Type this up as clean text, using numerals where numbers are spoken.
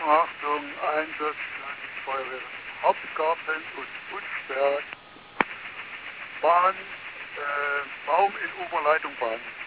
Achtung, Einsatz, Feuerwehr, Hauptgarten und Putzberg, Bahn, Baum in Oberleitung Bahn.